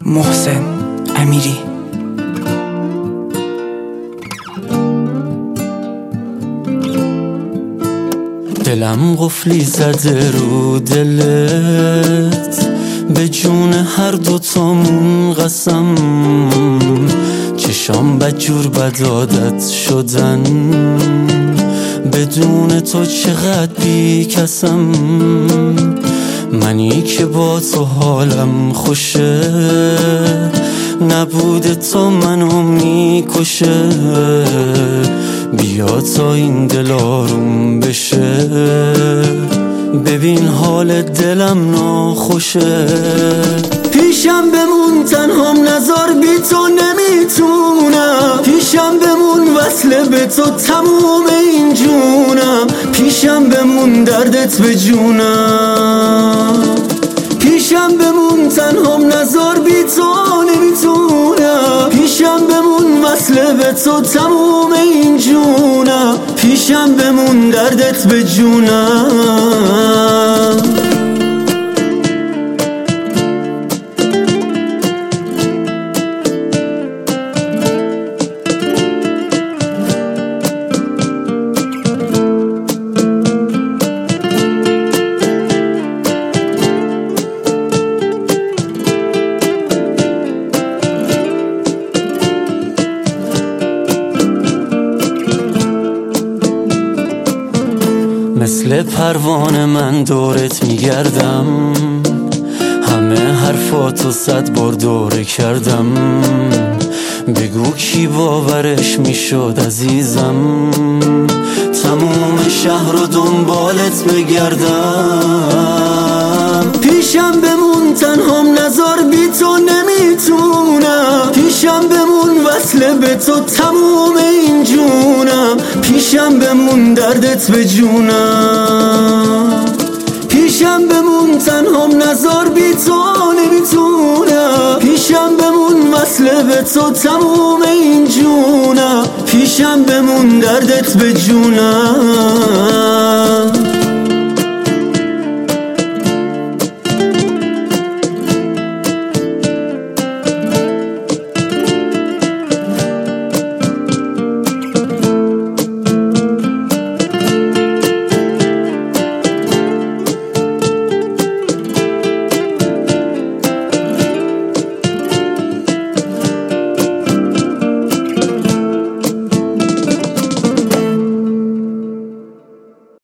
محسن امیری. دلم قفلی زده رو دلت، به جون هر دوتامون قسم. چشام بدجور بد عادت شدن، بدون تو چقدر بی کسم. منی که با تو حالم خوشه، نبود تو منو میکشه. بیا تا این دل آروم بشه، ببین حال دلم ناخوشه. پیشم بمون تنهام نذار، بی تو نمیتونم. پیشم بمون وصله به تو تموم این جونم. پیشم بمون دردت به جونم. پیشم بمون تنهام نذار، بی تو نمیتونم. پیشم بمون وصله به تو تموم این جونم. پیشم بمون دردت به جونم. مثل پروانه من دورت میگردم، همه حرفاتو 100 بار دوره کردم. بگو کی باورش میشد عزیزم، تموم شهر رو دنبالت بگردم. پیشم بمون تنهام نذار، بی تو نمیتونم. پیشم بمون وصله به تو تموم این جونم. پیشم بمون دردت به جونم. پیشم بمون تنهام نذار، بی تو نمیتونم. پیشم بمون وصله به تو تموم این جونم. پیشم بمون دردت به جونم.